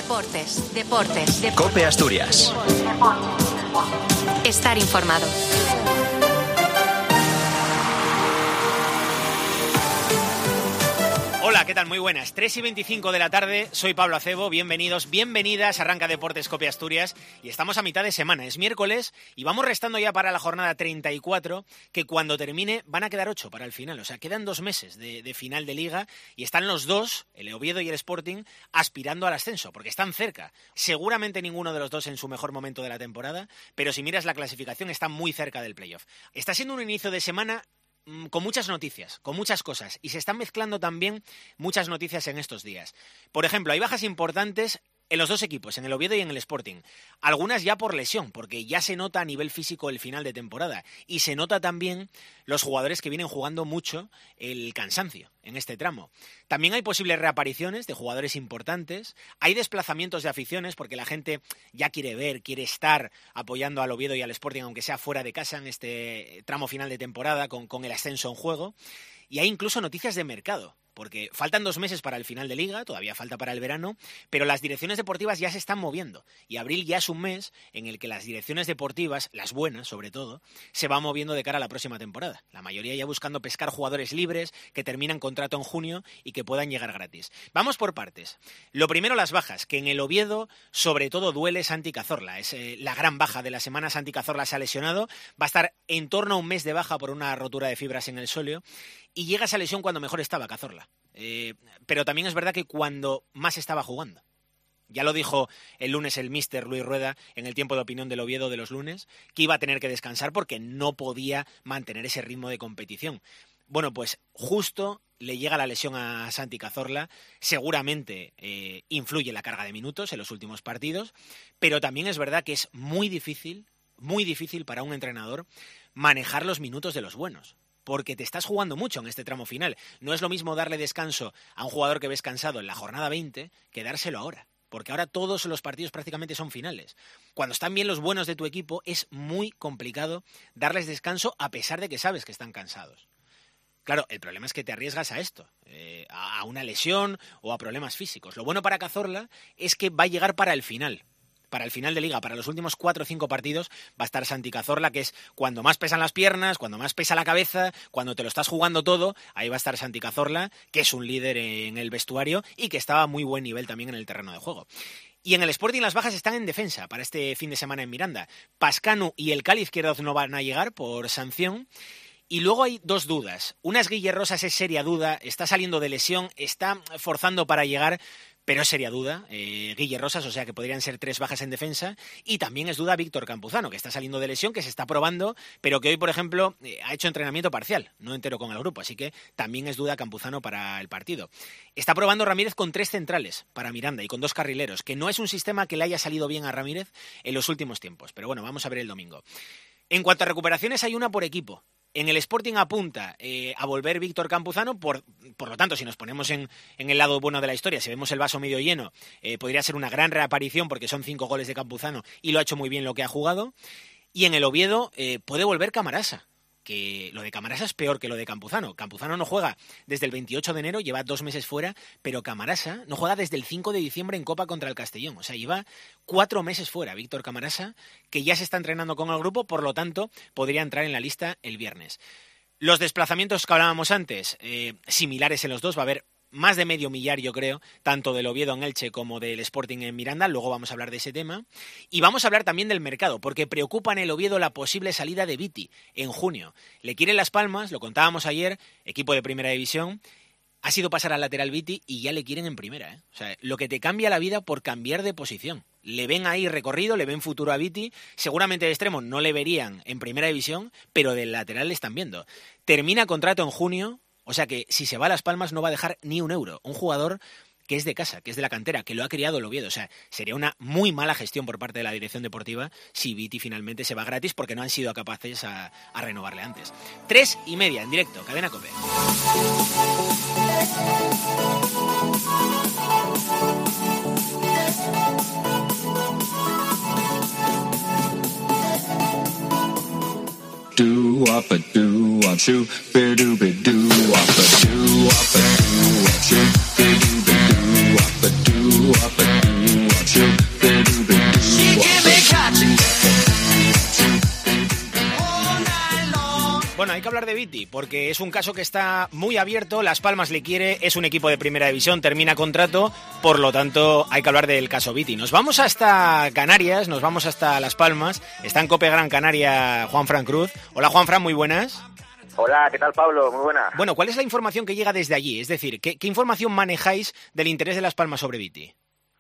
Deportes. COPE Asturias. Estar informado. Hola, ¿qué tal? Muy buenas. 3:25 de la tarde, soy Pablo Acebo, bienvenidos, bienvenidas, arranca Deportes COPE Asturias y estamos a mitad de semana, es miércoles y vamos restando ya para la jornada 34, que cuando termine van a quedar 8 para el final, o sea, quedan 2 meses de final de Liga y están los dos, el Oviedo y el Sporting, aspirando al ascenso, porque están cerca. Seguramente ninguno de los dos en su mejor momento de la temporada, pero si miras la clasificación está muy cerca del playoff. Está siendo un inicio de semana con muchas noticias, con muchas cosas, y se están mezclando también muchas noticias en estos días. Por ejemplo, hay bajas importantes en los dos equipos, en el Oviedo y en el Sporting. Algunas ya por lesión, porque ya se nota a nivel físico el final de temporada. Y se nota también los jugadores que vienen jugando mucho el cansancio en este tramo. También hay posibles reapariciones de jugadores importantes. Hay desplazamientos de aficiones, porque la gente ya quiere ver, quiere estar apoyando al Oviedo y al Sporting, aunque sea fuera de casa en este tramo final de temporada, con el ascenso en juego. Y hay incluso noticias de mercado, porque faltan 2 meses para el final de Liga, todavía falta para el verano, pero las direcciones deportivas ya se están moviendo. Y abril ya es un mes en el que las direcciones deportivas, las buenas sobre todo, se van moviendo de cara a la próxima temporada. La mayoría ya buscando pescar jugadores libres que terminan contrato en junio y que puedan llegar gratis. Vamos por partes. Lo primero, las bajas, que en el Oviedo sobre todo duele Santi Cazorla. Es la gran baja de la semana. Santi Cazorla se ha lesionado, va a estar en torno a un mes de baja por una rotura de fibras en el sóleo. Y llega esa lesión cuando mejor estaba Cazorla. Pero también es verdad que cuando más estaba jugando. Ya lo dijo el lunes el míster Luis Rueda en el tiempo de opinión del Oviedo de los lunes, que iba a tener que descansar porque no podía mantener ese ritmo de competición. Bueno, pues justo le llega la lesión a Santi Cazorla, seguramente influye en la carga de minutos en los últimos partidos, pero también es verdad que es muy difícil para un entrenador manejar los minutos de los buenos. Porque te estás jugando mucho en este tramo final. No es lo mismo darle descanso a un jugador que ves cansado en la jornada 20 que dárselo ahora. Porque ahora todos los partidos prácticamente son finales. Cuando están bien los buenos de tu equipo es muy complicado darles descanso a pesar de que sabes que están cansados. Claro, el problema es que te arriesgas a esto, a una lesión o a problemas físicos. Lo bueno para Cazorla es que va a llegar para el final. Para el final de Liga, para los últimos 4 o 5 partidos, va a estar Santi Cazorla, que es cuando más pesan las piernas, cuando más pesa la cabeza, cuando te lo estás jugando todo, ahí va a estar Santi Cazorla, que es un líder en el vestuario y que estaba a muy buen nivel también en el terreno de juego. Y en el Sporting las bajas están en defensa para este fin de semana en Miranda. Pascanu y el Cali Izquierdoz no van a llegar por sanción. Y luego hay 2 dudas. Una es Guille Rosas, es seria duda, está saliendo de lesión, está forzando para llegar, pero es seria duda, Guille Rosas, o sea que podrían ser 3 bajas en defensa. Y también es duda Víctor Campuzano, que está saliendo de lesión, que se está probando, pero que hoy, por ejemplo, ha hecho entrenamiento parcial, no entero con el grupo, así que también es duda Campuzano para el partido. Está probando Ramírez con 3 centrales para Miranda y con 2 carrileros, que no es un sistema que le haya salido bien a Ramírez en los últimos tiempos, pero bueno, vamos a ver el domingo. En cuanto a recuperaciones, hay una por equipo. En el Sporting apunta a volver Víctor Campuzano, por lo tanto, si nos ponemos en el lado bueno de la historia, si vemos el vaso medio lleno, podría ser una gran reaparición porque son 5 goles de Campuzano y lo ha hecho muy bien lo que ha jugado. Y en el Oviedo puede volver Camarasa, que lo de Camarasa es peor que lo de Campuzano. Campuzano no juega desde el 28 de enero, lleva 2 meses fuera, pero Camarasa no juega desde el 5 de diciembre en Copa contra el Castellón. O sea, lleva 4 meses fuera Víctor Camarasa, que ya se está entrenando con el grupo, por lo tanto, podría entrar en la lista el viernes. Los desplazamientos que hablábamos antes, similares en los dos, va a haber más de medio millar, yo creo, tanto del Oviedo en Elche como del Sporting en Miranda. Luego vamos a hablar de ese tema. Y vamos a hablar también del mercado, porque preocupa en el Oviedo la posible salida de Viti en junio. Le quieren Las Palmas, lo contábamos ayer, equipo de primera división. Ha sido pasar al lateral Viti y ya le quieren en primera, O sea, lo que te cambia la vida por cambiar de posición. Le ven ahí recorrido, le ven futuro a Viti. Seguramente de extremo no le verían en primera división, pero del lateral le están viendo. Termina contrato en junio. O sea que si se va a Las Palmas no va a dejar ni un euro. Un jugador que es de casa, que es de la cantera, que lo ha criado el Oviedo. O sea, sería una muy mala gestión por parte de la dirección deportiva si Viti finalmente se va gratis porque no han sido capaces a renovarle antes. 3:30 en directo, Cadena COPE. Do up a do up shoe, be do be do up a do up a do up shoe, be do be do up a do up a do up hay que hablar de Viti, porque es un caso que está muy abierto, Las Palmas le quiere, es un equipo de primera división, termina contrato, por lo tanto hay que hablar del caso Viti. Nos vamos hasta Canarias, nos vamos hasta Las Palmas, está en Cope Gran Canaria Juanfran Cruz. Hola Juanfran, muy buenas. Hola, ¿qué tal Pablo? Muy buena. Bueno, ¿cuál es la información que llega desde allí? Es decir, ¿qué información manejáis del interés de Las Palmas sobre Viti?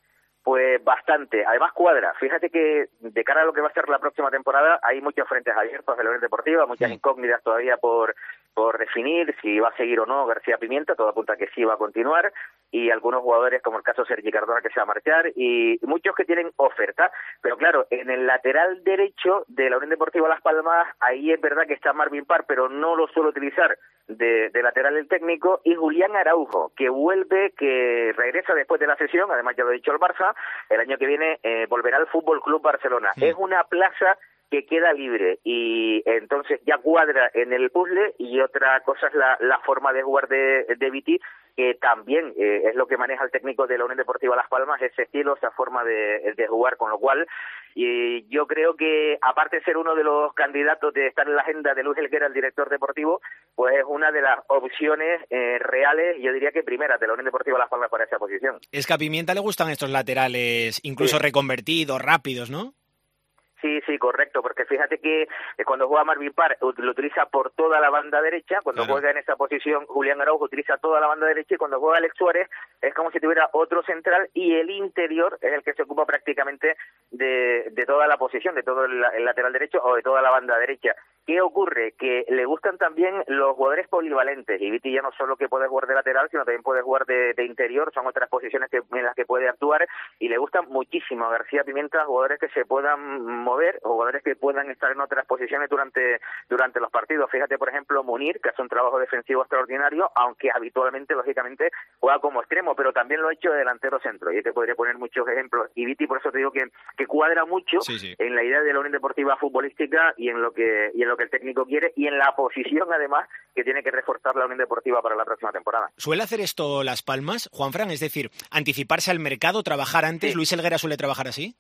Pues bastante, además cuadra. Fíjate que de cara a lo que va a ser la próxima temporada hay muchos frentes abiertos de la Unión Deportiva, muchas incógnitas todavía por definir si va a seguir o no García Pimienta, todo apunta a que sí va a continuar, y algunos jugadores como el caso Sergi Cardona que se va a marchar, y muchos que tienen oferta, pero claro, en el lateral derecho de la Unión Deportiva Las Palmas, ahí es verdad que está Marvin Parr, pero no lo suele utilizar de lateral el técnico, y Julián Araujo, que vuelve, que regresa después de la sesión, además ya lo ha dicho el Barça, el año que viene volverá al Fútbol Club Barcelona. Es una plaza que queda libre y entonces ya cuadra en el puzzle, y otra cosa es la forma de jugar de Viti, que también es lo que maneja el técnico de la Unión Deportiva Las Palmas, ese estilo, esa forma de jugar, con lo cual y yo creo que aparte de ser uno de los candidatos de estar en la agenda de Luis Helguera, el director deportivo, pues es una de las opciones reales, yo diría que primeras, de la Unión Deportiva Las Palmas para esa posición. Es que a Pimienta le gustan estos laterales incluso reconvertidos, rápidos, ¿no? Sí, correcto, porque fíjate que cuando juega Marvin Parr lo utiliza por toda la banda derecha, cuando juega en esa posición Julián Araujo utiliza toda la banda derecha, y cuando juega Alex Suárez es como si tuviera otro central, y el interior es el que se ocupa prácticamente de toda la posición, de todo el lateral derecho o de toda la banda derecha. ¿Qué ocurre? Que le gustan también los jugadores polivalentes, y Viti ya no solo que puede jugar de lateral, sino también puede jugar de interior, son otras posiciones en las que puede actuar, y le gustan muchísimo a García Pimienta jugadores que se puedan mover, jugadores que puedan estar en otras posiciones durante los partidos. Fíjate, por ejemplo, Munir, que hace un trabajo defensivo extraordinario, aunque habitualmente, lógicamente, juega como extremo, pero también lo ha hecho de delantero centro, y te podría poner muchos ejemplos. Y Viti, por eso te digo que cuadra mucho en la idea de la Unión Deportiva futbolística y en lo que el técnico quiere, y en la posición, además, que tiene que reforzar la Unión Deportiva para la próxima temporada. ¿Suele hacer esto Las Palmas, Juanfran? Es decir, anticiparse al mercado, trabajar antes. ¿Luis Helguera suele trabajar así?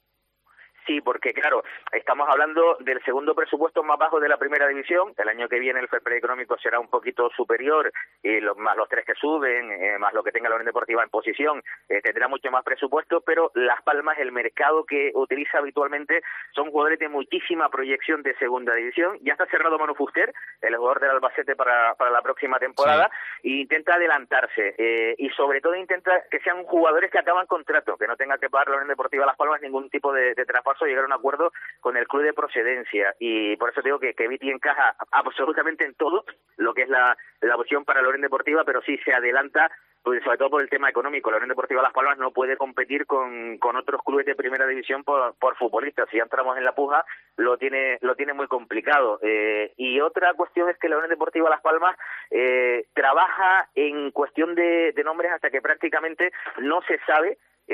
Sí, porque claro, estamos hablando del segundo presupuesto más bajo de la primera división. El año que viene el fair play económico será un poquito superior, y más los 3 que suben, más lo que tenga la Unión Deportiva en posición, tendrá mucho más presupuesto, pero Las Palmas, el mercado que utiliza habitualmente son jugadores de muchísima proyección de segunda división. Ya está cerrado Manu Fuster, el jugador del Albacete para la próxima temporada, e intenta adelantarse, y sobre todo intenta que sean jugadores que acaban contrato, que no tenga que pagar la Unión Deportiva Las Palmas ningún tipo de traspaso, llegar a un acuerdo con el club de procedencia, y por eso digo que Viti encaja absolutamente en todo lo que es la opción para la Unión Deportiva, pero sí se adelanta, pues sobre todo por el tema económico. La Unión Deportiva Las Palmas no puede competir con otros clubes de primera división por futbolistas. Si ya entramos en la puja, lo tiene muy complicado. Y otra cuestión es que la Unión Deportiva Las Palmas trabaja en cuestión de nombres hasta que prácticamente no se sabe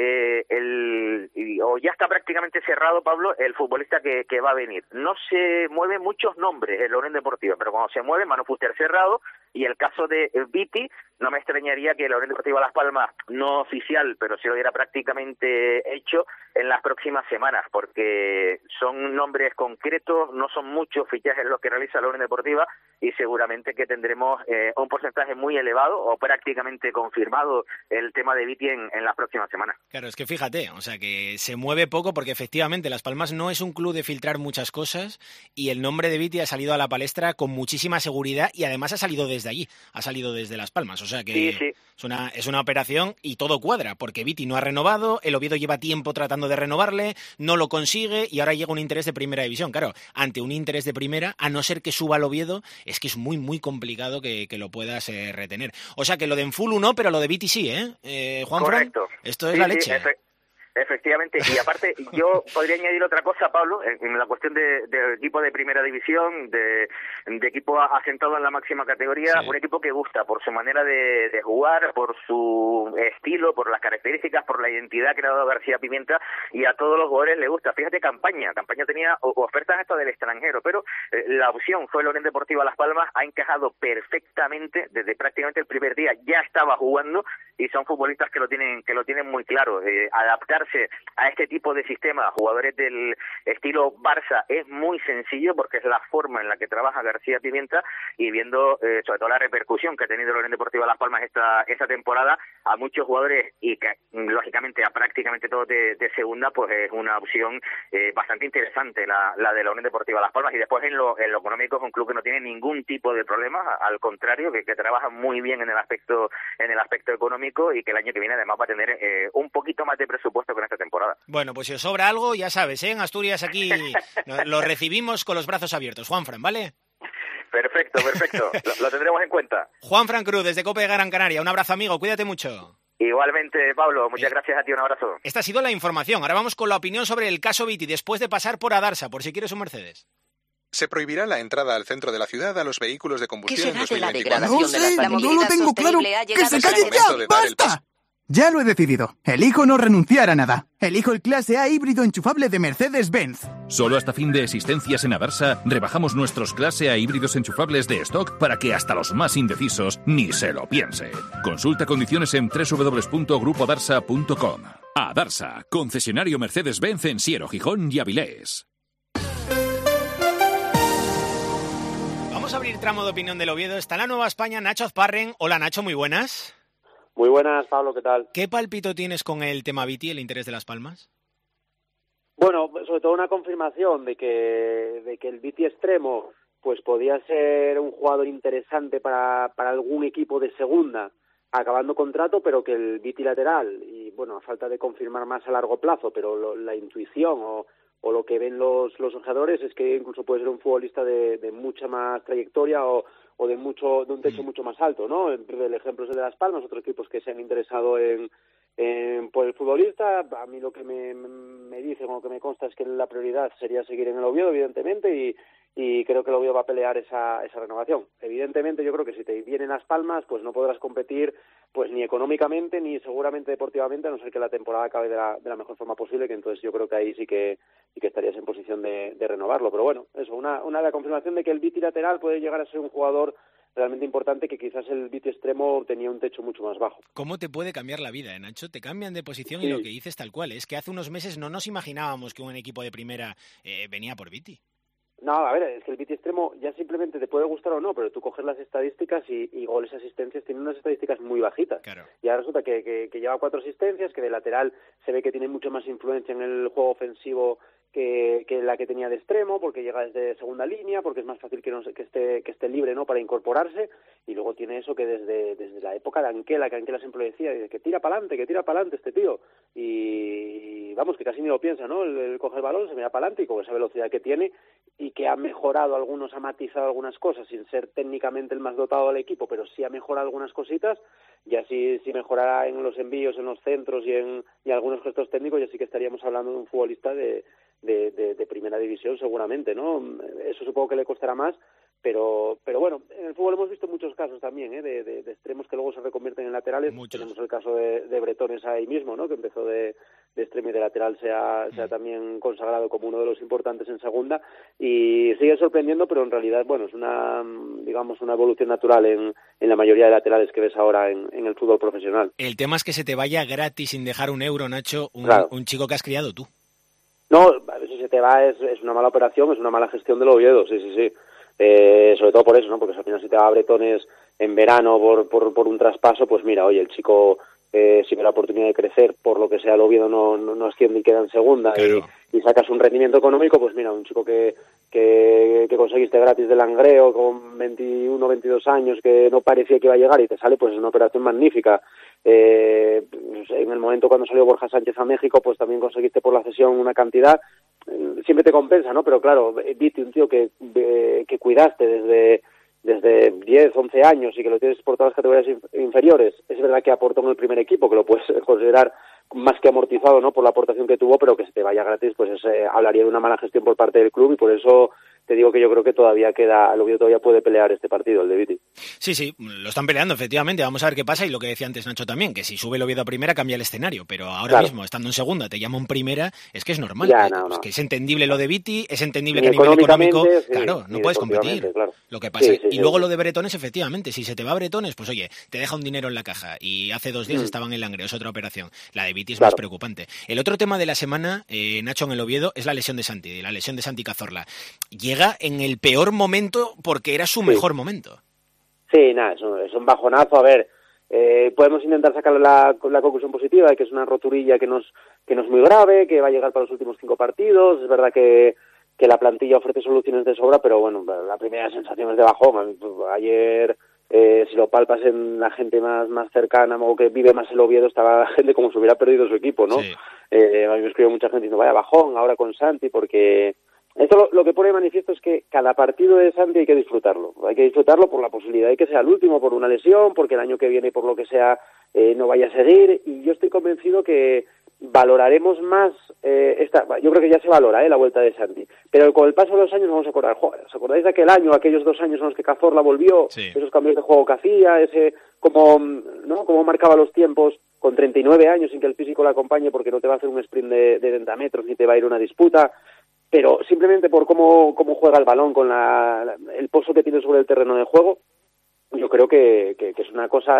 o ya está prácticamente cerrado, Pablo, el futbolista que va a venir. No se mueven muchos nombres en la Unión Deportiva, pero cuando se mueve, Manu Fuster cerrado, y el caso de Viti, no me extrañaría que la Unión Deportiva Las Palmas, no oficial, pero sí lo hubiera prácticamente hecho en las próximas semanas, porque son nombres concretos, no son muchos fichajes los que realiza la Unión Deportiva, y seguramente que tendremos un porcentaje muy elevado o prácticamente confirmado el tema de Viti en las próximas semanas. Claro, es que fíjate, o sea que se mueve poco, porque efectivamente Las Palmas no es un club de filtrar muchas cosas, y el nombre de Viti ha salido a la palestra con muchísima seguridad, y además ha salido desde allí, ha salido desde Las Palmas, o sea que sí. Es una operación, y todo cuadra, porque Viti no ha renovado, el Oviedo lleva tiempo tratando de renovarle, no lo consigue, y ahora llega un interés de primera división. Claro, ante un interés de primera, a no ser que suba el Oviedo, es que es muy, muy complicado que lo puedas retener. O sea que lo de Enfulu no, pero lo de Viti sí, Juanfran, esto es la leche. Efectivamente, y aparte yo podría añadir otra cosa, Pablo, en la cuestión de equipo de primera división, de equipo asentado en la máxima categoría, un equipo que gusta por su manera de jugar, por su estilo, por las características, por la identidad que le ha dado García Pimienta, y a todos los jugadores le gusta. Fíjate, Campaña tenía ofertas hasta del extranjero, pero la opción fue la Unión Deportiva Las Palmas, ha encajado perfectamente desde prácticamente el primer día, ya estaba jugando, y son futbolistas que lo tienen muy claro, adaptarse adaptarse a este tipo de sistema, jugadores del estilo Barça, es muy sencillo porque es la forma en la que trabaja García Pimienta, y viendo sobre todo la repercusión que ha tenido la Unión Deportiva Las Palmas esta temporada, a muchos jugadores y que lógicamente a prácticamente todos de segunda, pues es una opción bastante interesante la de la Unión Deportiva Las Palmas. Y después en lo económico es un club que no tiene ningún tipo de problema, al contrario, que trabaja muy bien en el aspecto económico, y que el año que viene además va a tener un poquito más de presupuesto que en esta temporada. Bueno, pues si os sobra algo, ya sabes, en Asturias aquí lo recibimos con los brazos abiertos. Juanfran, ¿vale? Perfecto, lo tendremos en cuenta. Juanfran Cruz, desde COPE de Gran Canaria. Un abrazo, amigo, cuídate mucho. Igualmente, Pablo, muchas gracias a ti, un abrazo. Esta ha sido la información. Ahora vamos con la opinión sobre el caso Viti, después de pasar por Adarsa, por si quieres un Mercedes. Se prohibirá la entrada al centro de la ciudad a los vehículos de combustión en 2024. No sé, no lo tengo claro. ¡Que se calle ya! ¡Basta! Ya lo he decidido. Elijo no renunciar a nada. Elijo el clase A híbrido enchufable de Mercedes-Benz. Solo hasta fin de existencias en Adarsa rebajamos nuestros clase A híbridos enchufables de stock para que hasta los más indecisos ni se lo piense. Consulta condiciones en www.grupodarsa.com. Adarsa, concesionario Mercedes-Benz en Siero, Gijón y Avilés. Vamos a abrir tramo de opinión del Oviedo. Está en la Nueva España Nacho Azparren. Hola Nacho, muy buenas. Muy buenas, Pablo, ¿qué tal? ¿Qué pálpito tienes con el tema Viti, el interés de Las Palmas? Bueno, sobre todo una confirmación de que el Viti extremo pues podía ser un jugador interesante para algún equipo de segunda acabando contrato, pero que el Viti lateral, y bueno, a falta de confirmar más a largo plazo, pero la intuición o lo que ven los ojeadores es que incluso puede ser un futbolista de mucha más trayectoria o de un techo mucho más alto, ¿no? El ejemplo es el de Las Palmas, otros equipos que se han interesado por el futbolista. A mí lo que me dicen o que me consta es que la prioridad sería seguir en el Oviedo, evidentemente, y creo que el Oviedo va a pelear esa renovación. Evidentemente yo creo que si te vienen Las Palmas, pues no podrás competir pues ni económicamente ni seguramente deportivamente, a no ser que la temporada acabe de la mejor forma posible, que entonces yo creo que ahí sí que estarías en posición de renovarlo. Pero bueno, eso, una la confirmación de que el Viti lateral puede llegar a ser un jugador realmente importante, que quizás el Viti extremo tenía un techo mucho más bajo. ¿Cómo te puede cambiar la vida, Nacho? Te cambian de posición y lo que dices tal cual. Es que hace unos meses no nos imaginábamos que un equipo de primera venía por Viti. No, a ver, es que el Viti extremo ya simplemente te puede gustar o no, pero tú coges las estadísticas y goles, asistencias, tiene unas estadísticas muy bajitas. Claro. Y ahora resulta que lleva 4 asistencias, que de lateral se ve que tiene mucho más influencia en el juego ofensivo que la que tenía de extremo, porque llega desde segunda línea, porque es más fácil que esté libre, ¿no?, para incorporarse. Y luego tiene eso que desde la época de Anquela, que Anquela siempre decía que tira para adelante este tío. Y vamos, que casi ni lo piensa, ¿no? Él coge el balón, se mira para adelante, y con esa velocidad que tiene, y que ha mejorado ha matizado algunas cosas, sin ser técnicamente el más dotado del equipo, pero sí ha mejorado algunas cositas, y así si mejorará en los envíos, en los centros y algunos gestos técnicos, ya sí que estaríamos hablando de un futbolista de primera división seguramente, ¿no? Eso supongo que le costará más, pero bueno, en el fútbol hemos visto muchos casos también, de extremos que luego se reconvierten en laterales. Muchos. Tenemos el caso de Bretones ahí mismo, ¿no?, que empezó de extremo y de lateral se ha también consagrado como uno de los importantes en segunda, y sigue sorprendiendo, pero en realidad, bueno, es una evolución natural en la mayoría de laterales que ves ahora en el fútbol profesional. El tema es que se te vaya gratis sin dejar un euro, Nacho, un chico que has criado tú. No, si se te va es una mala operación, es una mala gestión del Oviedo, sí. Sobre todo por eso, ¿no? Porque al final si te va a Bretones en verano por un traspaso, pues mira, oye, el chico si ve la oportunidad de crecer, por lo que sea el Oviedo no asciende y queda en segunda, claro, y sacas un rendimiento económico, pues mira, un chico que conseguiste gratis de Langreo con 21, 22 años, que no parecía que iba a llegar y te sale, pues es una operación magnífica. En el momento cuando salió Borja Sánchez a México, pues también conseguiste por la cesión una cantidad, siempre te compensa, ¿no? Pero claro, Viti, un tío que cuidaste desde 10, 11 años y que lo tienes por todas las categorías inferiores, es verdad que aportó en el primer equipo, que lo puedes considerar más que amortizado, ¿no?, por la aportación que tuvo, pero que se te vaya gratis, pues hablaría de una mala gestión por parte del club, y por eso te digo que yo creo que todavía el Oviedo todavía puede pelear este partido, el de Viti. Sí, lo están peleando, efectivamente. Vamos a ver qué pasa, y lo que decía antes Nacho también, que si sube el Oviedo a primera cambia el escenario, pero ahora mismo, estando en segunda, te llama en primera, es que es normal. Es que es entendible lo de Viti, es entendible que a nivel económico, claro, no puedes competir. Claro. Lo que pasa. Y luego lo de Bretones, efectivamente, si se te va a Bretones, pues oye, te deja un dinero en la caja, y hace 2 días estaban en Langreo, es otra operación. La de Viti es más preocupante. El otro tema de la semana, Nacho, en el Oviedo, es la lesión de Santi Cazorla. Llega en el peor momento porque era su mejor momento. Sí, es un bajonazo. A ver, podemos intentar sacar la conclusión positiva de que es una roturilla que no es muy grave, que va a llegar para los últimos 5 partidos. Es verdad que la plantilla ofrece soluciones de sobra, pero bueno, la primera sensación es de bajón. Ayer, si lo palpas en la gente más cercana o que vive más el Oviedo, estaba la gente como si hubiera perdido su equipo, ¿no? Sí. A mí me escribió mucha gente diciendo, vaya bajón ahora con Santi, porque esto lo que pone de manifiesto es que cada partido de Santi hay que disfrutarlo. Hay que disfrutarlo por la posibilidad de que sea el último, por una lesión, porque el año que viene, por lo que sea, no vaya a seguir. Y yo estoy convencido que valoraremos más yo creo que ya se valora la vuelta de Santi, pero con el paso de los años vamos a acordar, ¿os acordáis de aquel año, aquellos 2 años en los que Cazorla volvió? Sí. Esos cambios de juego que hacía, cómo marcaba los tiempos con 39 años sin que el físico le acompañe, porque no te va a hacer un sprint de 30 metros ni te va a ir una disputa, pero simplemente por cómo juega el balón, con el pozo que tiene sobre el terreno de juego. Yo creo que es una cosa,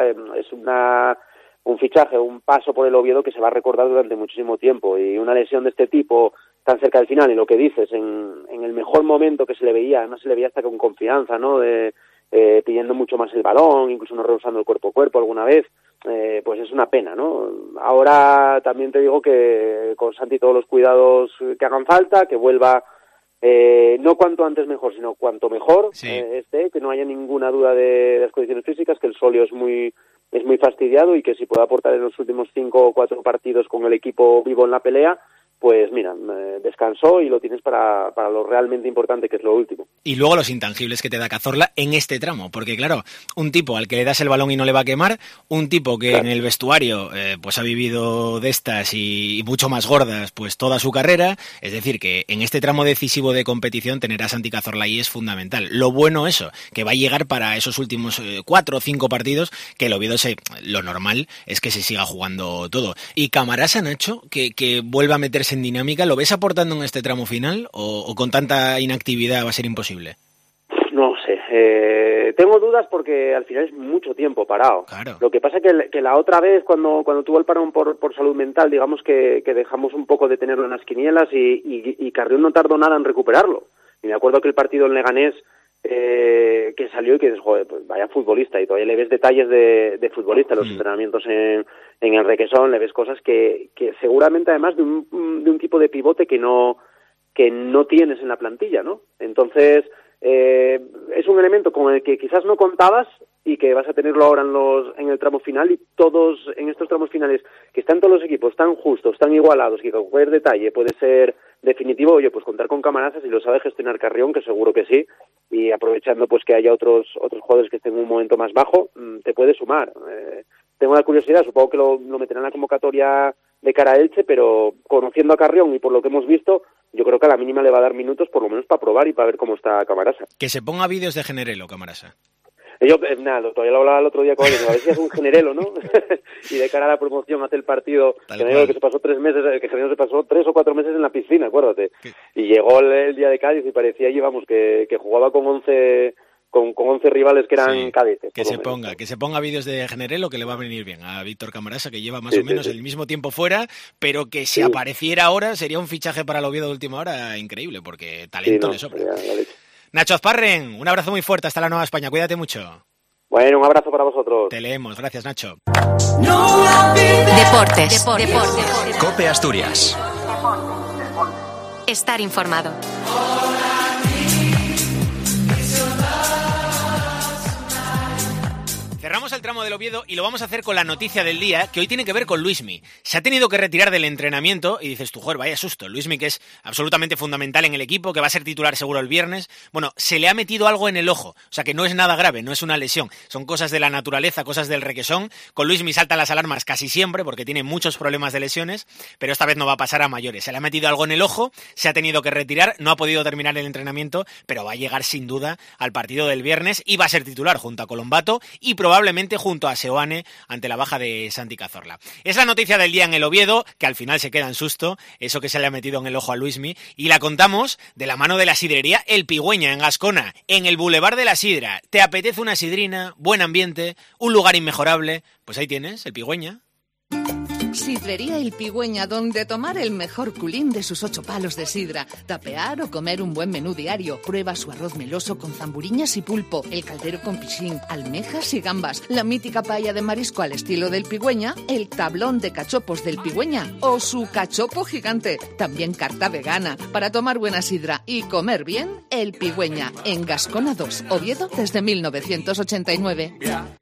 un fichaje, un paso por el Oviedo que se va a recordar durante muchísimo tiempo, y una lesión de este tipo tan cerca del final, y lo que dices, en el mejor momento que se le veía, además se le veía hasta con confianza, ¿no? Pidiendo mucho más el balón, incluso no rehusando el cuerpo a cuerpo alguna vez, pues es una pena, ¿no? Ahora también te digo que con Santi todos los cuidados que hagan falta, que vuelva no cuanto antes mejor, sino cuanto mejor, que no haya ninguna duda de las condiciones físicas, que el Solio es muy fastidiado, y que si puede aportar en los últimos 5 o 4 partidos con el equipo vivo en la pelea, pues mira, descansó y lo tienes para lo realmente importante, que es lo último. Y luego los intangibles que te da Cazorla en este tramo, porque claro, un tipo al que le das el balón y no le va a quemar, un tipo que en el vestuario pues ha vivido de estas y mucho más gordas pues toda su carrera, es decir, que en este tramo decisivo de competición tener a Santi Cazorla ahí es fundamental. Lo bueno eso, que va a llegar para esos últimos 4 o 5 partidos, que el Oviedo lo normal es que se siga jugando todo. Y Camarasa, Nacho, que vuelva a meterse en dinámica, ¿lo ves aportando en este tramo final o con tanta inactividad va a ser imposible? No sé, tengo dudas porque al final es mucho tiempo parado. Claro. Lo que pasa es que la otra vez cuando tuvo el parón por salud mental, digamos que dejamos un poco de tenerlo en las quinielas y Carrión no tardó nada en recuperarlo. Y me acuerdo que el partido en Leganés que salió y que dices, joder, pues vaya futbolista, y todavía le ves detalles de futbolista, los entrenamientos en el Requesón, le ves cosas que seguramente además de un tipo de pivote que no tienes en la plantilla, ¿no? Entonces es un elemento con el que quizás no contabas y que vas a tenerlo ahora en el tramo final, y todos en estos tramos finales que están todos los equipos tan justos, tan igualados, que cualquier detalle puede ser definitivo. Oye, pues contar con Camarasa, si lo sabe gestionar Carrión, que seguro que sí, y aprovechando pues que haya otros jugadores que estén en un momento más bajo, te puede sumar. Tengo la curiosidad, supongo que lo meterán en la convocatoria de cara a Elche, pero conociendo a Carrión y por lo que hemos visto, yo creo que a la mínima le va a dar minutos por lo menos para probar y para ver cómo está Camarasa. Que se ponga vídeos de Generelo, Camarasa. Yo, todavía lo hablaba el otro día con él, a ver si es un Generelo, ¿no? Y de cara a la promoción hace el partido, que se pasó 3 meses, que Generelo se pasó 3 o 4 meses en la piscina, acuérdate. Y llegó el día de Cádiz y parecía allí, vamos, que jugaba con 11 rivales que eran cadetes. Que se ponga vídeos de Generelo, que le va a venir bien a Víctor Camarasa, que lleva más o menos el mismo tiempo fuera, pero que si apareciera ahora sería un fichaje para el Oviedo de última hora increíble, porque talento le sobra. Nacho Azparren, un abrazo muy fuerte hasta la Nueva España, cuídate mucho. Bueno, un abrazo para vosotros. Te leemos, gracias Nacho. Deportes. COPE Asturias. Estar informado. Cerramos al tramo del Oviedo y lo vamos a hacer con la noticia del día, que hoy tiene que ver con Luismi. Se ha tenido que retirar del entrenamiento y dices tú, joder, vaya susto. Luismi, que es absolutamente fundamental en el equipo, que va a ser titular seguro el viernes. Bueno, se le ha metido algo en el ojo. O sea, que no es nada grave, no es una lesión. Son cosas de la naturaleza, cosas del requesón. Con Luismi saltan las alarmas casi siempre porque tiene muchos problemas de lesiones, pero esta vez no va a pasar a mayores. Se le ha metido algo en el ojo, se ha tenido que retirar, no ha podido terminar el entrenamiento, pero va a llegar sin duda al partido del viernes y va a ser titular junto a Colombato y probablemente junto a Seoane ante la baja de Santi Cazorla. Es la noticia del día en el Oviedo, que al final se queda en susto, eso que se le ha metido en el ojo a Luismi, y la contamos de la mano de la sidrería El Pigüeña en Gascona, en el Boulevard de la Sidra. ¿Te apetece una sidrina, buen ambiente, un lugar inmejorable? Pues ahí tienes, El Pigüeña. Sidrería El Pigüeña, donde tomar el mejor culín de sus 8 palos de sidra, tapear o comer un buen menú diario. Prueba su arroz meloso con zamburiñas y pulpo, el caldero con piscín, almejas y gambas, la mítica paella de marisco al estilo del Pigüeña, el tablón de cachopos del Pigüeña o su cachopo gigante. También carta vegana. Para tomar buena sidra y comer bien, El Pigüeña, en Gascona 2, Oviedo desde 1989.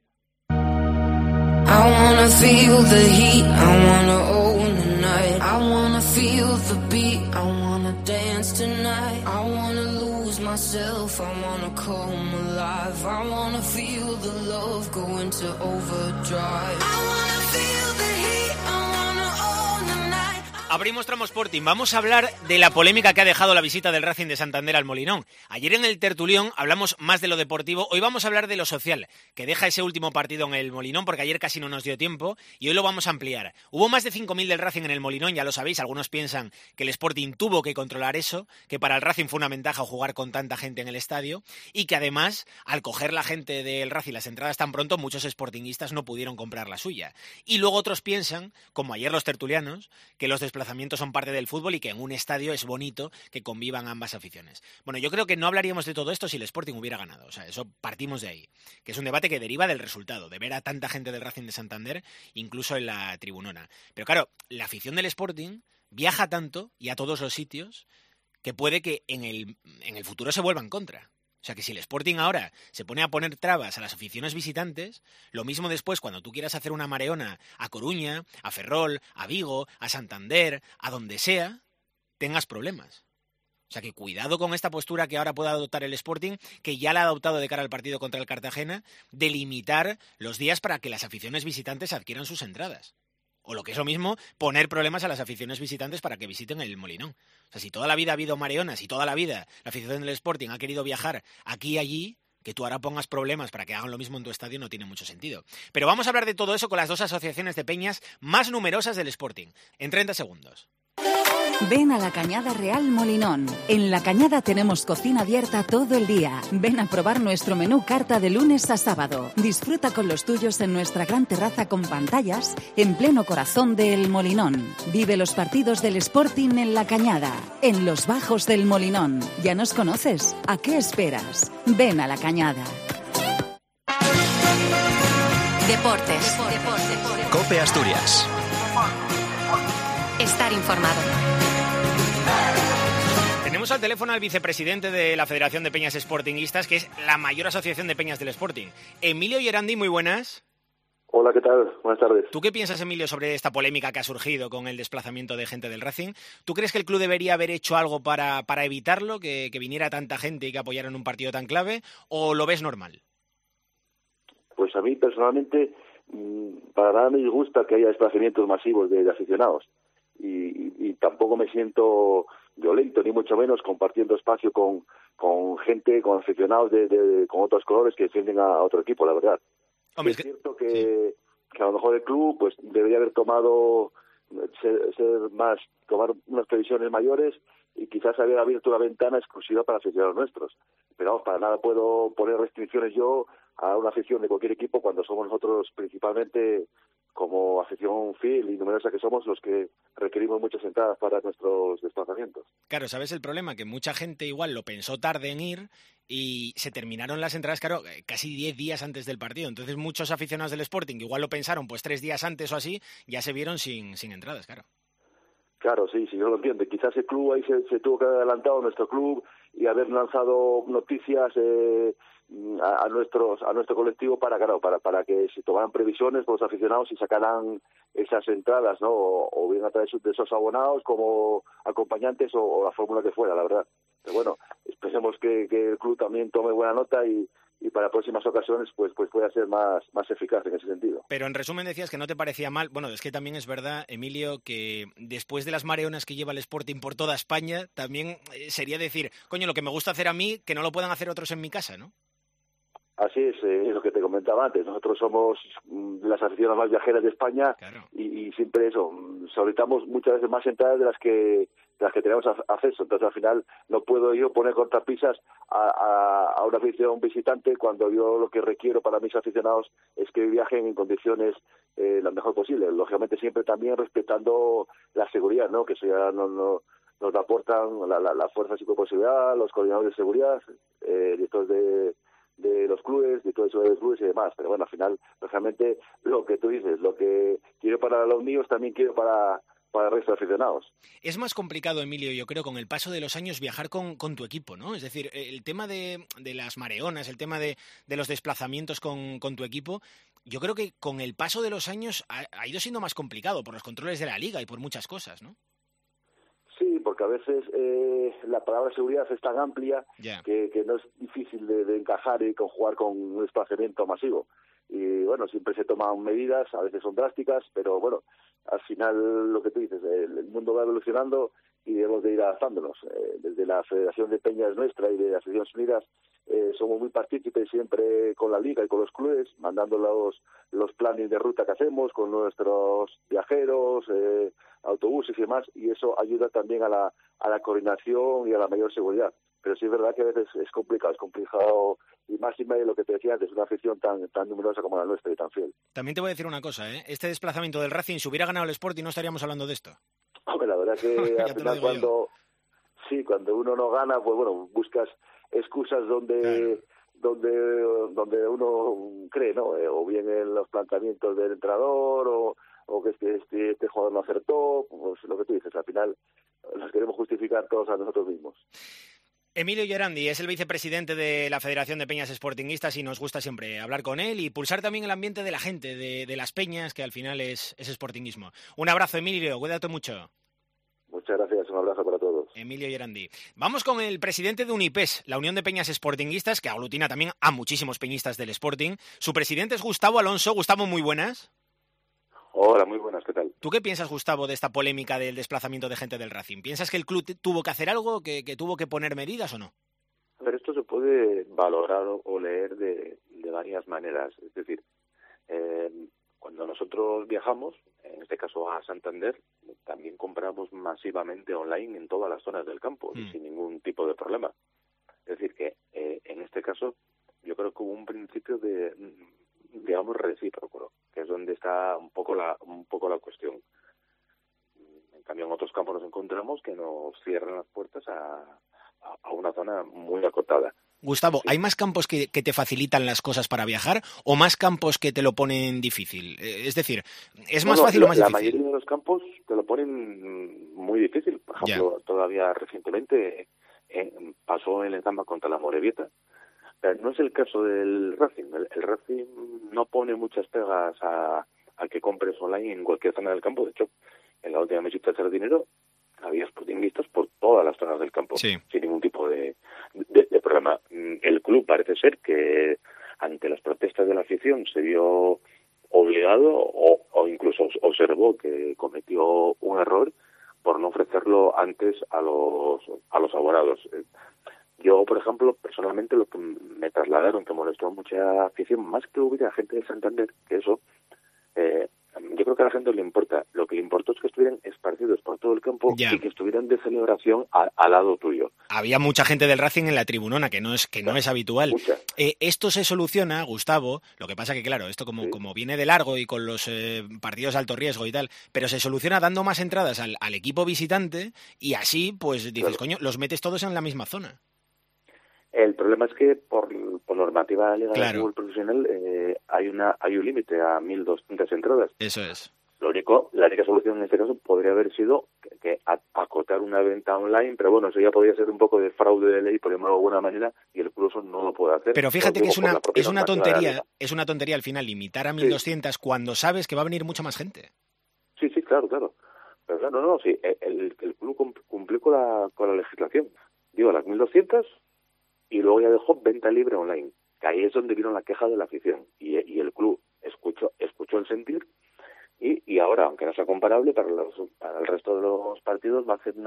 I wanna feel the heat, I wanna own the night, I wanna feel the beat, I wanna dance tonight, I wanna lose myself, I wanna come alive, I wanna feel the love go into overdrive, I wanna feel the heat, I wanna own the night. Abrimos Tramo Sporting. Vamos a hablar de la polémica que ha dejado la visita del Racing de Santander al Molinón. Ayer en el tertulión hablamos más de lo deportivo, hoy vamos a hablar de lo social, que deja ese último partido en el Molinón, porque ayer casi no nos dio tiempo, y hoy lo vamos a ampliar. Hubo más de 5.000 del Racing en el Molinón, ya lo sabéis, algunos piensan que el Sporting tuvo que controlar eso, que para el Racing fue una ventaja jugar con tanta gente en el estadio, y que además, al coger la gente del Racing las entradas tan pronto, muchos sportinguistas no pudieron comprar la suya. Y luego otros piensan, como ayer los tertulianos, que los desplazamientos son parte del fútbol y que en un estadio es bonito que convivan ambas aficiones. Bueno, yo creo que no hablaríamos de todo esto si el Sporting hubiera ganado. O sea, eso partimos de ahí. Que es un debate que deriva del resultado, de ver a tanta gente del Racing de Santander, incluso en la tribunona. Pero claro, la afición del Sporting viaja tanto y a todos los sitios que puede que en el futuro se vuelva en contra. O sea que si el Sporting ahora se pone a poner trabas a las aficiones visitantes, lo mismo después cuando tú quieras hacer una mareona a Coruña, a Ferrol, a Vigo, a Santander, a donde sea, tengas problemas. O sea que cuidado con esta postura que ahora pueda adoptar el Sporting, que ya la ha adoptado de cara al partido contra el Cartagena, de limitar los días para que las aficiones visitantes adquieran sus entradas. O lo que es lo mismo, poner problemas a las aficiones visitantes para que visiten el Molinón. O sea, si toda la vida ha habido mareonas y toda la vida la afición del Sporting ha querido viajar aquí y allí, que tú ahora pongas problemas para que hagan lo mismo en tu estadio no tiene mucho sentido. Pero vamos a hablar de todo eso con las dos asociaciones de peñas más numerosas del Sporting. En 30 segundos. Ven a la Cañada Real Molinón. En la Cañada tenemos cocina abierta todo el día. Ven a probar nuestro menú carta de lunes a sábado. Disfruta con los tuyos en nuestra gran terraza con pantallas en pleno corazón del Molinón. Vive los partidos del Sporting en la Cañada, en los bajos del Molinón. ¿Ya nos conoces? ¿A qué esperas? Ven a la Cañada. Deportes. COPE Asturias. Estar informado. Tenemos al teléfono al vicepresidente de la Federación de Peñas Sportinguistas, que es la mayor asociación de peñas del Sporting. Emilio Gerandi, muy buenas. Hola, ¿qué tal? Buenas tardes. ¿Tú qué piensas, Emilio, sobre esta polémica que ha surgido con el desplazamiento de gente del Racing? ¿Tú crees que el club debería haber hecho algo para evitarlo, que viniera tanta gente y que apoyara en un partido tan clave, o lo ves normal? Pues a mí, personalmente, para nada me disgusta que haya desplazamientos masivos de aficionados. Y tampoco me siento violento, ni mucho menos compartiendo espacio con gente, con aficionados con otros colores que defienden a otro equipo, la verdad. Hombre, es cierto que a lo mejor el club pues debería haber tomado tomar unas previsiones mayores y quizás haber abierto una ventana exclusiva para aficionados nuestros. Pero vamos, para nada puedo poner restricciones yo a una afición de cualquier equipo cuando somos nosotros principalmente, como afición fiel y numerosa que somos, los que requerimos muchas entradas para nuestros desplazamientos. Claro, ¿sabes el problema? Que mucha gente igual lo pensó tarde en ir y se terminaron las entradas, claro, casi 10 días antes del partido. Entonces muchos aficionados del Sporting igual lo pensaron pues 3 días antes o así, ya se vieron sin entradas, claro. Claro, sí, yo lo entiendo. Quizás el club ahí se tuvo que haber adelantado, nuestro club, y haber lanzado noticias a nuestro colectivo para que se tomaran previsiones por los aficionados y sacaran esas entradas, ¿no? O bien a través de esos abonados como acompañantes o la fórmula que fuera, la verdad. Pero bueno, esperemos que el club también tome buena nota y para próximas ocasiones pues pueda ser más eficaz en ese sentido. Pero en resumen decías que no te parecía mal. Bueno, es que también es verdad, Emilio, que después de las mareonas que lleva el Sporting por toda España, también sería decir, coño, lo que me gusta hacer a mí, que no lo puedan hacer otros en mi casa, ¿no? Así es lo que te comentaba antes. Nosotros somos las aficiones más viajeras de España, claro. y siempre solicitamos muchas veces más entradas de las que tenemos acceso. Entonces, al final, no puedo yo poner cortapisas a una afición visitante cuando yo lo que requiero para mis aficionados es que viajen en condiciones lo mejor posible. Lógicamente, siempre también respetando la seguridad, ¿no? Que eso ya nos aportan la fuerza y cuerpo de seguridad, los coordinadores de seguridad, directores de los clubes, de todo eso de los clubes y demás. Pero bueno, al final, realmente, lo que tú dices, lo que quiero para los míos, también quiero para el resto de aficionados. Es más complicado, Emilio, yo creo, con el paso de los años viajar con tu equipo, ¿no? Es decir, el tema de las mareonas, el tema de los desplazamientos con tu equipo, yo creo que con el paso de los años ha ido siendo más complicado por los controles de la liga y por muchas cosas, ¿no? Sí, porque a veces la palabra seguridad es tan amplia que no es difícil de encajar y conjugar con un desplazamiento masivo. Y bueno, siempre se toman medidas, a veces son drásticas, pero bueno, al final lo que tú dices, el mundo va evolucionando y debemos de ir adaptándonos. Desde la Federación de Peñas nuestra y de las Naciones Unidas somos muy partícipes siempre con la liga y con los clubes, mandando los planes de ruta que hacemos con nuestros viajeros, autobuses y demás, y eso ayuda también a la coordinación y a la mayor seguridad. Pero sí es verdad que a veces es complicado y más y medio lo que te decía antes, una afición tan numerosa como la nuestra y tan fiel. También te voy a decir una cosa, este desplazamiento del Racing, si hubiera ganado el Sporting no estaríamos hablando de esto. Hombre, la verdad que al final cuando uno no gana, pues bueno, buscas excusas donde uno cree, ¿no? O bien en los planteamientos del entrenador o que este jugador no acertó, pues lo que tú dices, al final nos queremos justificar todos a nosotros mismos. Emilio Gerandi es el vicepresidente de la Federación de Peñas Sportinguistas y nos gusta siempre hablar con él y pulsar también el ambiente de la gente, de las peñas, que al final es sportinguismo. Un abrazo, Emilio, cuídate mucho. Muchas gracias, un abrazo para todos. Emilio Gerandi. Vamos con el presidente de Unipes, la Unión de Peñas Sportinguistas, que aglutina también a muchísimos peñistas del Sporting. Su presidente es Gustavo Alonso. Gustavo, muy buenas. Hola, muy buenas, ¿qué tal? ¿Tú qué piensas, Gustavo, de esta polémica del desplazamiento de gente del Racing? ¿Piensas que el club tuvo que hacer algo, que tuvo que poner medidas o no? A ver, esto se puede valorar o leer de varias maneras. Es decir, cuando nosotros viajamos, en este caso a Santander, también compramos masivamente online en todas las zonas del campo, sin ningún tipo de problema. Es decir, que en este caso yo creo que hubo un principio de, digamos, recíproco, que es donde está un poco la cuestión. En cambio, en otros campos nos encontramos que nos cierran las puertas a una zona muy acotada. Gustavo, ¿hay más campos que te facilitan las cosas para viajar o más campos que te lo ponen difícil? Es decir, ¿es más fácil o más difícil? La mayoría de los campos te lo ponen muy difícil. Por ejemplo, todavía recientemente pasó el Lezama contra la Morevieta. No es el caso del Racing. El Racing no pone muchas pegas a que compres online en cualquier zona del campo. De hecho, en la última visita a Sardinero había sportinguistas por todas las zonas del campo, sin ningún tipo de problema. El club parece ser que ante las protestas de la afición se vio obligado o incluso observó que cometió un error por no ofrecerlo antes a los abonados. Yo, por ejemplo, personalmente lo que me trasladaron, que molestó a mucha afición, más que hubiera gente de Santander, que eso, yo creo que a la gente le importa. Lo que le importó es que estuvieran esparcidos por todo el campo y que estuvieran de celebración al lado tuyo. Había mucha gente del Racing en la tribunona, que no es habitual. Esto se soluciona, Gustavo, lo que pasa que, claro, esto como viene de largo y con los partidos de alto riesgo y tal, pero se soluciona dando más entradas al equipo visitante y así, pues dices, coño, los metes todos en la misma zona. El problema es que por normativa legal de fútbol profesional hay un límite a 1.200 entradas. Eso es. La única solución en este caso podría haber sido que acotar una venta online, pero bueno, eso ya podría ser un poco de fraude de ley, por llamarlo de alguna manera, y el club eso no lo puede hacer. Pero fíjate que es una tontería al final limitar a 1.200 cuando sabes que va a venir mucha más gente. Sí, claro. Pero claro, sí, el club cumplió con la legislación. Digo, las 1.200 y luego ya dejó venta libre online. Que ahí es donde vino la queja de la afición. Y el club escuchó el sentir y ahora, aunque no sea comparable, para el resto de los partidos va a hacer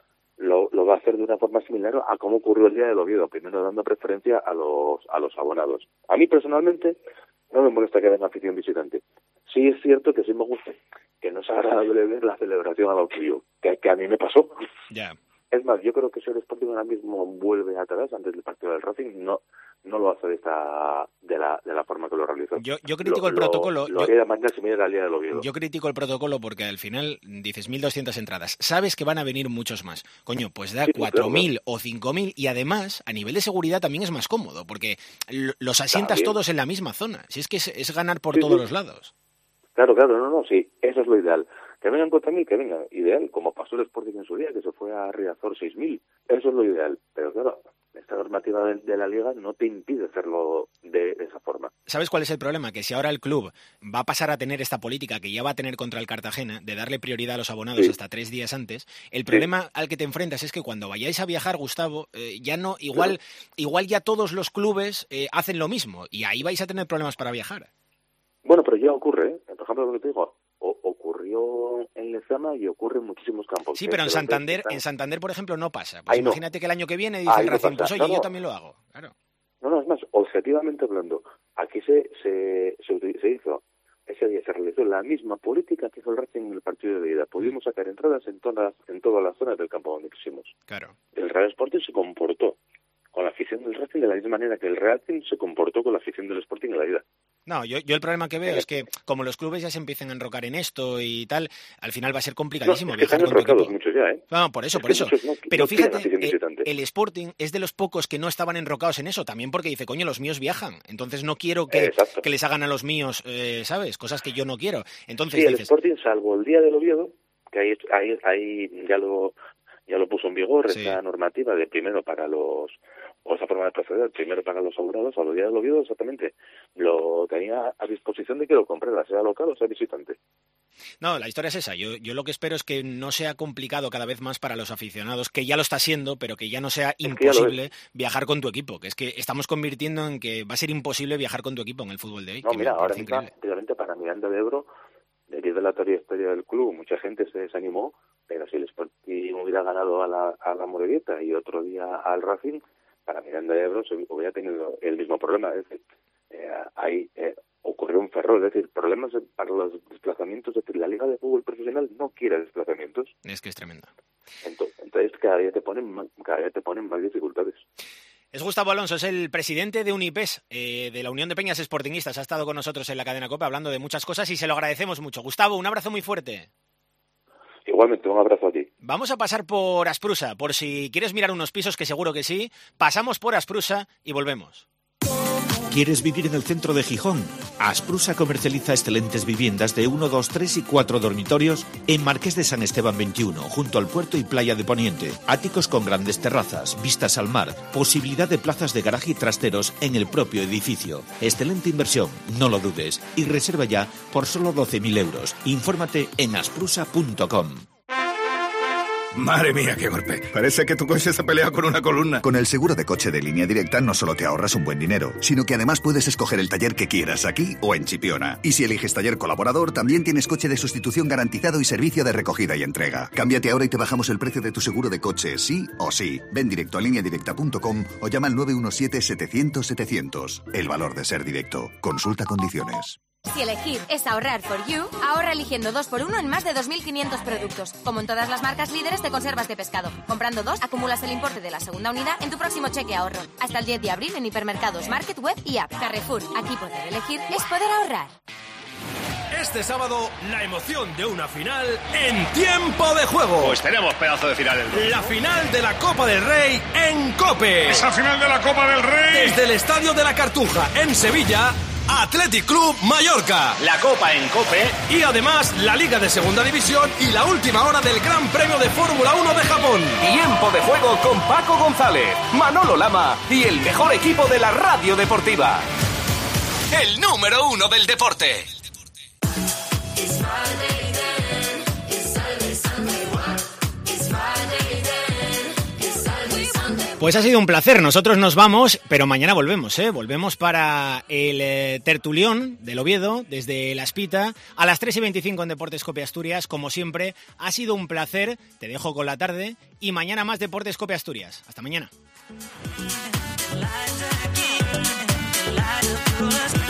lo va a hacer de una forma similar a como ocurrió el día del Oviedo, primero dando preferencia a los abonados. A mí personalmente no me molesta que venga afición visitante. Sí es cierto que sí me gusta, que no es agradable ver la celebración a lo tuyo, que a mí me pasó. Ya. Es más, yo creo que si el Sporting ahora mismo vuelve atrás antes del partido del Racing, no lo hace de la forma que lo realizó. Yo critico el protocolo. Lo haría mañana si me diera el día del Oviedo. Yo critico el protocolo porque al final dices 1.200 entradas. Sabes que van a venir muchos más. Coño, pues da 4.000 o 5.000 y además, a nivel de seguridad también es más cómodo porque los asientas todos en la misma zona. Si es que es ganar por todos los lados. Claro, no, sí, eso es lo ideal. Que vengan contra mí, que vengan, ideal, como pasó el Sporting en su día, que se fue a Riazor 6.000, eso es lo ideal. Pero claro, esta normativa de la Liga no te impide hacerlo de esa forma. ¿Sabes cuál es el problema? Que si ahora el club va a pasar a tener esta política que ya va a tener contra el Cartagena, de darle prioridad a los abonados hasta 3 días antes, el problema al que te enfrentas es que cuando vayáis a viajar, Gustavo, ya no, igual ya todos los clubes hacen lo mismo, y ahí vais a tener problemas para viajar. Bueno, pero ya ocurre, ¿eh? Por ejemplo, lo que te digo, ocurrió en Lezama y ocurre en muchísimos campos. Sí, pero en Santander, por ejemplo, no pasa. Pues imagínate que el año que viene dice el Racing, pues oye, yo también lo hago. Claro. No, es más, objetivamente hablando, aquí se hizo, ese día se realizó la misma política que hizo el Racing en el partido de ida. Pudimos sacar entradas en todas las zonas del campo donde quisimos. Claro. El Real Sporting se comportó con la afición del Racing de la misma manera que el Racing se comportó con la afición del Sporting en la ida. No, yo el problema que veo es que como los clubes ya se empiezan a enrocar en esto y tal, al final va a ser complicadísimo viajar con tu equipo. Muchos ya, ¿eh? No, por eso. Pero fíjate, el Sporting es de los pocos que no estaban enrocados en eso, también porque dice, coño, los míos viajan, entonces no quiero que les hagan a los míos, ¿sabes? Cosas que yo no quiero. Entonces sí, dices... el Sporting, salvo el día del Oviedo, que ahí ya lo puso en vigor, esta normativa de primero para esa forma de proceder, primero para los abonados, a los días del Oviedo exactamente, lo tenía a disposición de que lo comprara, sea local o sea visitante. No, la historia es esa. Yo lo que espero es que no sea complicado cada vez más para los aficionados, que ya lo está siendo, pero que ya no sea imposible viajar con tu equipo, que es que estamos convirtiendo en que va a ser imposible viajar con tu equipo en el fútbol de hoy. No, mira, ahora mismo, realmente para Miranda de Ebro, debido a la trayectoria del club, mucha gente se desanimó, pero si el Sporting hubiera ganado a la Morevieta y otro día al Racing, para Miranda de Ebro se hubiera tenido el mismo problema. Es decir, ahí ocurrió un Ferrol, es decir, problemas para los desplazamientos. Es decir, la Liga de Fútbol Profesional no quiere desplazamientos. Es que es tremendo. Entonces cada día te ponen más dificultades. Es Gustavo Alonso, es el presidente de Unipes, de la Unión de Peñas Sportingistas. Ha estado con nosotros en la cadena COPE hablando de muchas cosas y se lo agradecemos mucho. Gustavo, un abrazo muy fuerte. Igualmente, un abrazo a ti. Vamos a pasar por Asprusa, por si quieres mirar unos pisos, que seguro que sí. Pasamos por Asprusa y volvemos. ¿Quieres vivir en el centro de Gijón? Asprusa comercializa excelentes viviendas de 1, 2, 3 y 4 dormitorios en Marqués de San Esteban 21, junto al puerto y playa de Poniente. Áticos con grandes terrazas, vistas al mar, posibilidad de plazas de garaje y trasteros en el propio edificio. Excelente inversión, no lo dudes. Y reserva ya por solo 12.000 euros. Infórmate en asprusa.com. Madre mía, qué golpe. Parece que tu coche se pelea con una columna. Con el seguro de coche de Línea Directa no solo te ahorras un buen dinero, sino que además puedes escoger el taller que quieras aquí o en Chipiona. Y si eliges taller colaborador, también tienes coche de sustitución garantizado y servicio de recogida y entrega. Cámbiate ahora y te bajamos el precio de tu seguro de coche, sí o sí. Ven directo a lineadirecta.com o llama al 917-700-700. El valor de ser directo. Consulta condiciones. Si elegir es ahorrar for you, ahorra eligiendo 2x1 en más de 2.500 productos. Como en todas las marcas líderes de conservas de pescado. Comprando 2, acumulas el importe de la segunda unidad en tu próximo cheque ahorro. Hasta el 10 de abril en hipermercados, market, web y app. Carrefour, aquí poder elegir es poder ahorrar. Este sábado, la emoción de una final en tiempo de juego. Pues tenemos pedazo de final. La final de la Copa del Rey en COPE. Esa final de la Copa del Rey. Desde el Estadio de la Cartuja, en Sevilla, Athletic Club Mallorca, la Copa en COPE y además la Liga de Segunda División y la última hora del Gran Premio de Fórmula 1 de Japón. Tiempo de juego con Paco González, Manolo Lama y el mejor equipo de la radio deportiva. El número 1 del deporte. Pues ha sido un placer, nosotros nos vamos, pero mañana volvemos, volvemos para el tertulión del Oviedo, desde La Espita, a las 3:25 en Deportes Cope Asturias, como siempre, ha sido un placer, te dejo con la tarde, y mañana más Deportes Cope Asturias. Hasta mañana.